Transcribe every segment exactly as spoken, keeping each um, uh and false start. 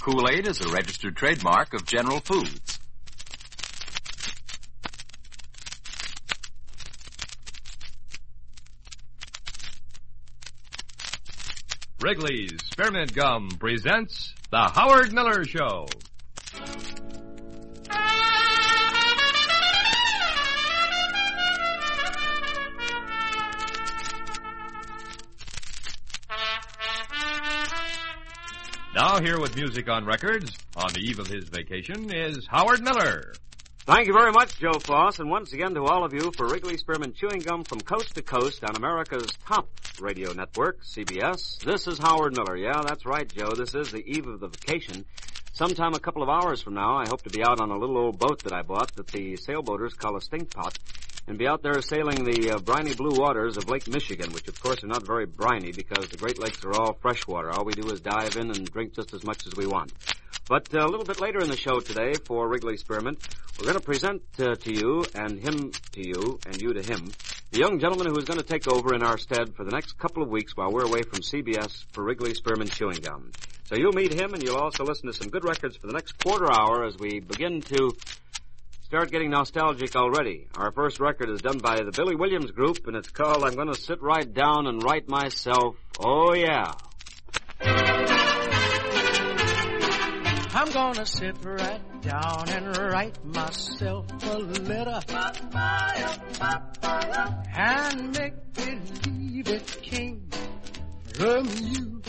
Kool-Aid is a registered trademark of General Foods. Wrigley's Spearmint Gum presents The Howard Miller Show. Now here with music on records, on the eve of his vacation, is Howard Miller. Thank you very much, Joe Foss, and once again to all of you for Wrigley Spearmint Chewing Gum from coast to coast on America's top radio network, C B S. This is Howard Miller. Yeah, that's right, Joe. This is the eve of the vacation. Sometime a couple of hours from now, I hope to be out on a little old boat that I bought that the sailboaters call a stink pot, and be out there sailing the uh, briny blue waters of Lake Michigan, which of course are not very briny because the Great Lakes are all fresh water. All we do is dive in and drink just as much as we want. But uh, a little bit later in the show today for Wrigley Spearmint, we're going to present uh, to you and him to you and you to him the young gentleman who is going to take over in our stead for the next couple of weeks while we're away from C B S for Wrigley Spearmint Chewing Gum. So you'll meet him and you'll also listen to some good records for the next quarter hour as we begin to start getting nostalgic already. Our first record is done by the Billy Williams Group, and it's called I'm Gonna Sit Right Down and Write Myself, Oh Yeah. I'm gonna sit right down and write myself a letter and make believe it came from you.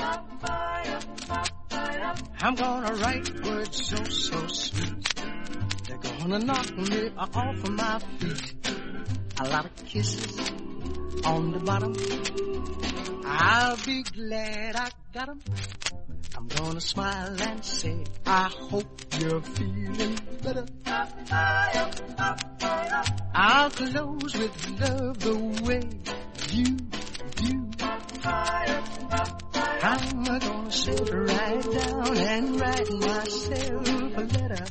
I'm gonna write words so, so sweet. They're gonna knock me off of my feet. A lot of kisses on the bottom. I'll be glad I got 'em. I'm gonna smile and say, I hope you're feeling better. I'll close with love the way you do. I'm gonna sit right down and write myself a letter.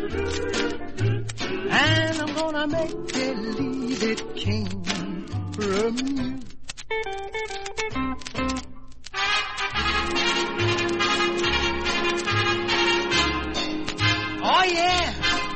And I'm gonna make believe it came from you. Oh, yeah.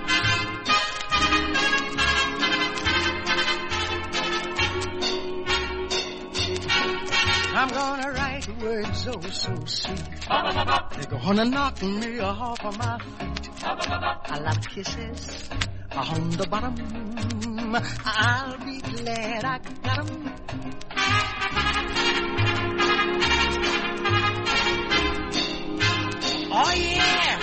I'm gonna write words oh so sweet. They're gonna knock me off of my feet. A lot of kisses on the bottom. I'll be glad I got 'em. Oh, yeah.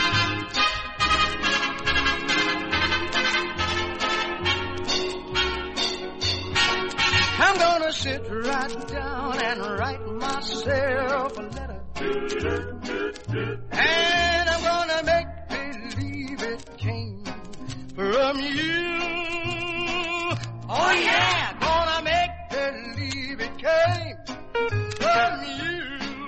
I'm gonna sit right down and write myself a letter. And I'm gonna make believe it came from you. Oh yeah, gonna make believe it came from you.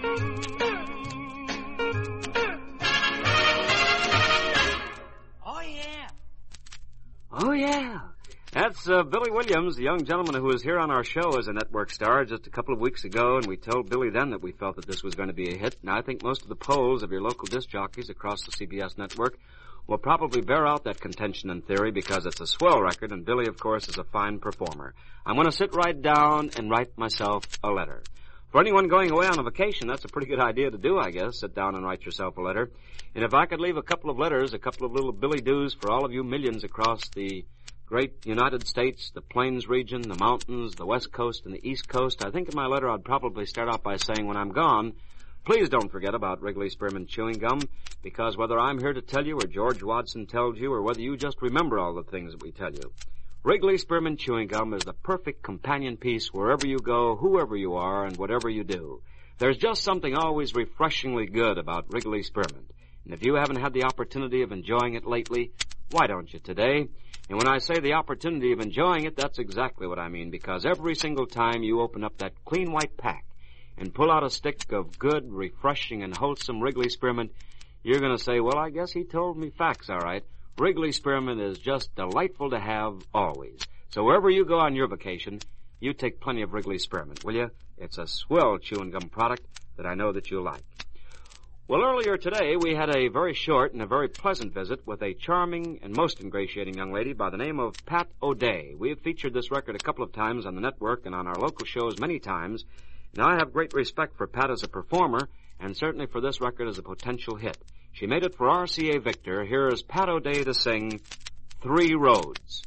Oh yeah. Oh yeah. That's uh, Billy Williams, the young gentleman who was here on our show as a network star just a couple of weeks ago, and we told Billy then that we felt that this was going to be a hit. Now, I think most of the polls of your local disc jockeys across the C B S network will probably bear out that contention in theory because it's a swell record, and Billy, of course, is a fine performer. I'm going to sit right down and write myself a letter. For anyone going away on a vacation, that's a pretty good idea to do, I guess. Sit down and write yourself a letter. And if I could leave a couple of letters, a couple of little Billy Doos for all of you millions across the great United States, the Plains region, the mountains, the West Coast, and the East Coast, I think in my letter I'd probably start out by saying, when I'm gone, please don't forget about Wrigley Spearmint Chewing Gum, because whether I'm here to tell you or George Watson tells you or whether you just remember all the things that we tell you, Wrigley Spearmint Chewing Gum is the perfect companion piece wherever you go, whoever you are, and whatever you do. There's just something always refreshingly good about Wrigley Spearmint. And if you haven't had the opportunity of enjoying it lately, why don't you today? And when I say the opportunity of enjoying it, that's exactly what I mean, because every single time you open up that clean white pack and pull out a stick of good, refreshing, and wholesome Wrigley Spearmint, you're going to say, well, I guess he told me facts, all right. Wrigley Spearmint is just delightful to have always. So wherever you go on your vacation, you take plenty of Wrigley Spearmint, will you? It's a swell chewing gum product that I know that you'll like. Well, earlier today, we had a very short and a very pleasant visit with a charming and most ingratiating young lady by the name of Pat O'Day. We have featured this record a couple of times on the network and on our local shows many times. Now, I have great respect for Pat as a performer, and certainly for this record as a potential hit. She made it for R C A Victor. Here is Pat O'Day to sing Three Roads.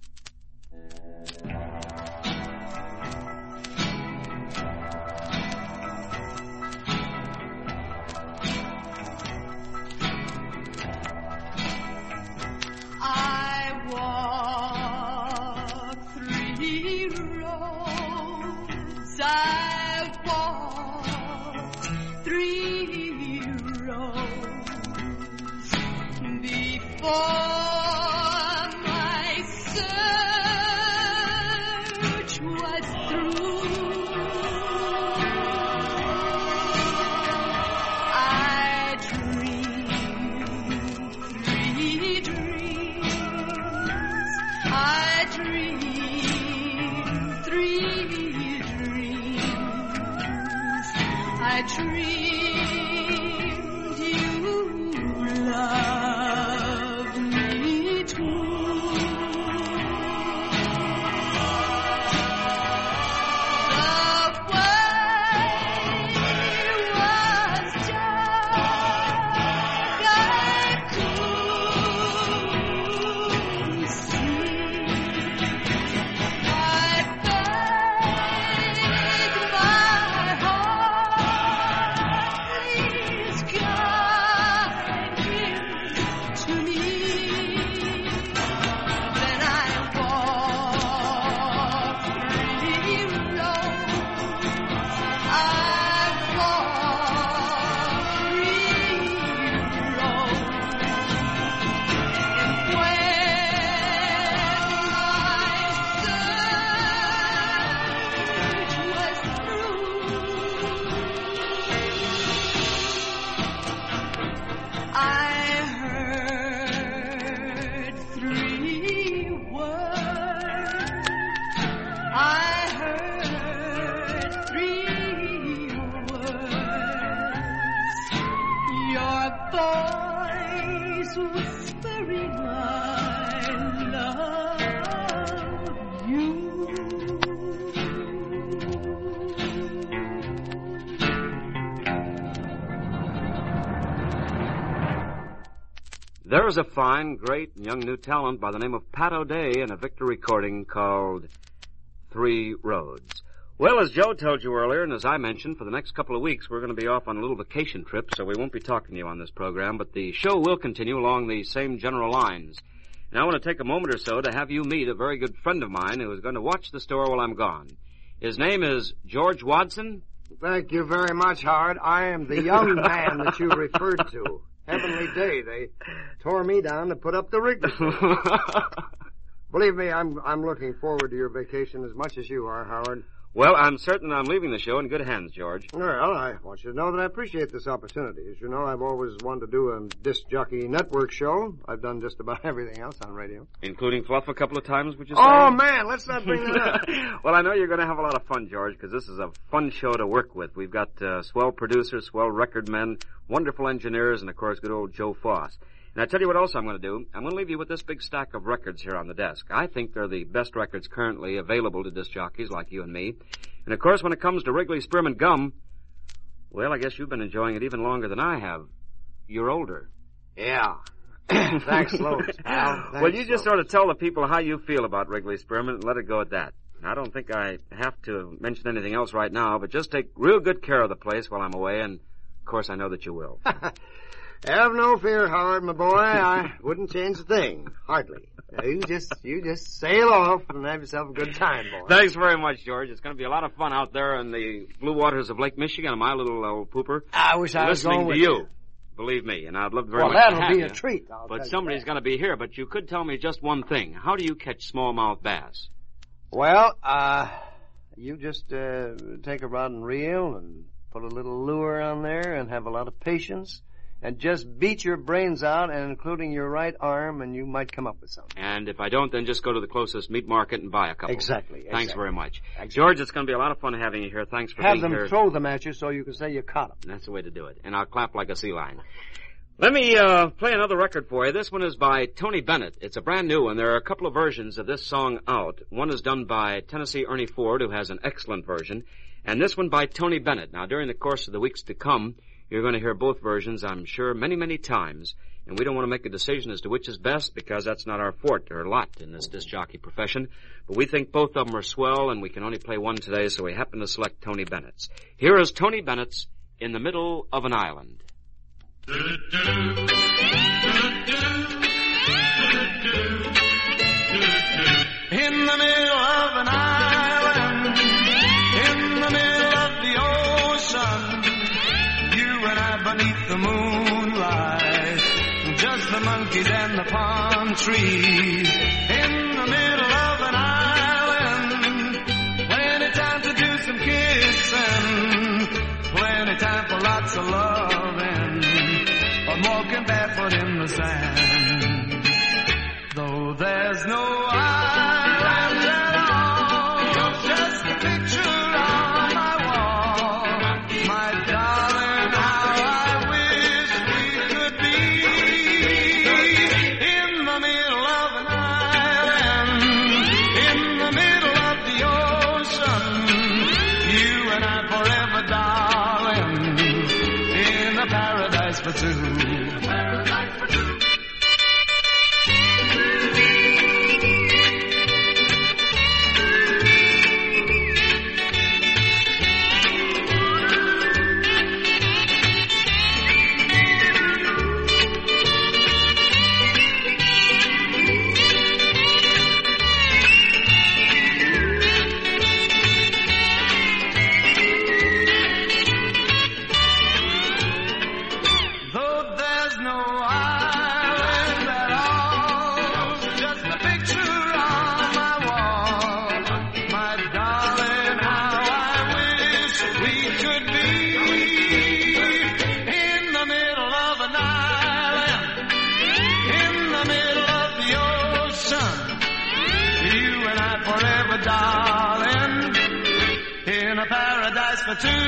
I walked three roads before my search was through. I dreamed three dreams. I dreamed three I dreamed you loved me too. The way was dark, I couldn't see. I begged my voice whispering I love you. There is a fine, great, young new talent by the name of Pat O'Day in a Victor recording called Three Roads. Well, as Joe told you earlier, and as I mentioned, for the next couple of weeks, we're going to be off on a little vacation trip, so we won't be talking to you on this program, but the show will continue along the same general lines. Now, I want to take a moment or so to have you meet a very good friend of mine who is going to watch the store while I'm gone. His name is George Watson. Thank you very much, Howard. I am the young man that you referred to. Heavenly day, they tore me down to put up the rig. Believe me, I'm I'm looking forward to your vacation as much as you are, Howard. Well, I'm certain I'm leaving the show in good hands, George. Well, I want you to know that I appreciate this opportunity. As you know, I've always wanted to do a disc jockey network show. I've done just about everything else on radio. Including Fluff a couple of times, would you say? Oh, man, let's not bring that up. Well, I know you're going to have a lot of fun, George, because this is a fun show to work with. We've got uh, swell producers, swell record men, wonderful engineers, and, of course, good old Joe Foss. And I tell you what else I'm going to do. I'm going to leave you with this big stack of records here on the desk. I think they're the best records currently available to disc jockeys like you and me. And, of course, when it comes to Wrigley Spearmint Gum, well, I guess you've been enjoying it even longer than I have. You're older. Yeah. Thanks, Lois, pal. Thanks, well, you just Lois. sort of tell the people how you feel about Wrigley Spearmint and let it go at that. I don't think I have to mention anything else right now, but just take real good care of the place while I'm away, and, of course, I know that you will. Have no fear, Howard, my boy. I wouldn't change a thing. Hardly. Now, you just you just sail off and have yourself a good time, boy. Thanks very much, George. It's going to be a lot of fun out there in the blue waters of Lake Michigan, my little old pooper. I wish I was listening going to with you. Believe me, and I'd love very well, much to that'll have be you. a treat. I'll But tell you somebody's that. going to be here. But you could tell me just one thing. How do you catch smallmouth bass? Well, uh, you just uh, take a rod and reel and put a little lure on there and have a lot of patience. and just beat your brains out, and including your right arm, and you might come up with something. And if I don't, then just go to the closest meat market and buy a couple. Exactly. Thanks exactly. very much. Exactly. George, it's going to be a lot of fun having you here. Thanks for Have being them here. throw them at you so you can say you caught them. That's the way to do it. And I'll clap like a sea lion. Let me uh, play another record for you. This one is by Tony Bennett. It's a brand new one. There are a couple of versions of this song out. One is done by Tennessee Ernie Ford, who has an excellent version, and this one by Tony Bennett. Now, during the course of the weeks to come, you're going to hear both versions, I'm sure, many, many times, and we don't want to make a decision as to which is best because that's not our forte or lot in this disc jockey profession. But we think both of them are swell, and we can only play one today, so we happen to select Tony Bennett's. Here is Tony Bennett's In the Middle of an Island. In the middle of an island, in the middle of the ocean, you and I beneath the moonlight, just the monkeys and the palm trees. In the middle of an island, plenty time to do some kissing, plenty time for lots of loving. I'm walking barefoot in the sand. Though there's no island at all, just a picture on my wall. My darling, how I wish we could be in the middle of an island, in the middle of the ocean. You and I forever, darling, in a paradise for two. Darling, in a paradise for two.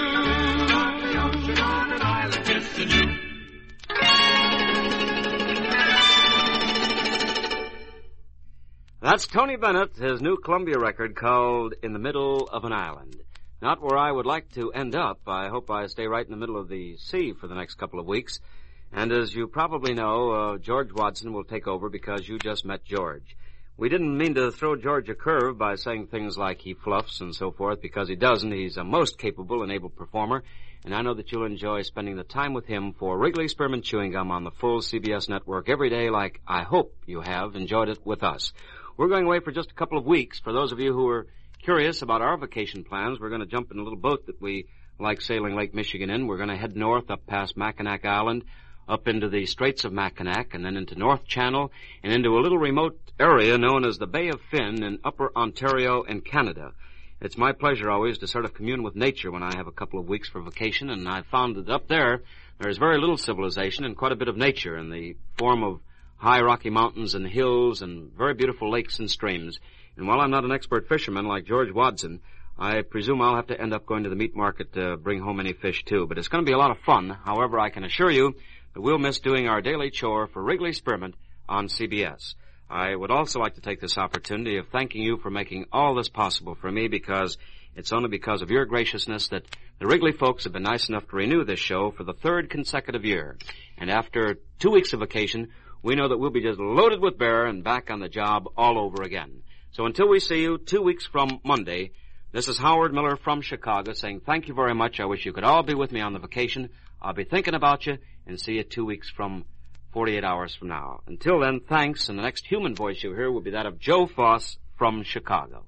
That's Tony Bennett, his new Columbia record called In the Middle of an Island. Not where I would like to end up. I hope I stay right in the middle of the sea for the next couple of weeks. And as you probably know, uh, George Watson will take over because you just met George. We didn't mean to throw George a curve by saying things like he fluffs and so forth, because he doesn't. He's a most capable and able performer, and I know that you'll enjoy spending the time with him for Wrigley Spearmint Chewing Gum on the full C B S network every day, like I hope you have enjoyed it with us. We're going away for just a couple of weeks. For those of you who are curious about our vacation plans, we're going to jump in a little boat that we like sailing Lake Michigan in. We're going to head north up past Mackinac Island, up into the Straits of Mackinac, and then into North Channel, and into a little remote area known as the Bay of Finn in Upper Ontario in Canada. It's my pleasure always to sort of commune with nature when I have a couple of weeks for vacation, and I've found that up there, there's very little civilization and quite a bit of nature in the form of high rocky mountains and hills and very beautiful lakes and streams. And while I'm not an expert fisherman like George Watson, I presume I'll have to end up going to the meat market to bring home any fish, too. But it's going to be a lot of fun. However, I can assure you that we'll miss doing our daily chore for Wrigley Spearmint on C B S. I would also like to take this opportunity of thanking you for making all this possible for me, because it's only because of your graciousness that the Wrigley folks have been nice enough to renew this show for the third consecutive year. And after two weeks of vacation, we know that we'll be just loaded with bear and back on the job all over again. So until we see you two weeks from Monday, this is Howard Miller from Chicago saying thank you very much. I wish you could all be with me on the vacation. I'll be thinking about you, and see you two weeks from forty-eight hours from now. Until then, thanks, and the next human voice you hear will be that of Joe Foss from Chicago.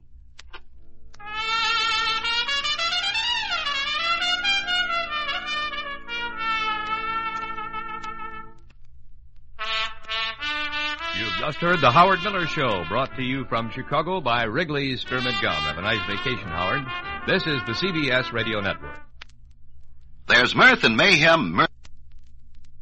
You've just heard the Howard Miller Show, brought to you from Chicago by Wrigley's Spearmint Gum. Have a nice vacation, Howard. This is the C B S Radio Network. There's mirth and mayhem. Mirth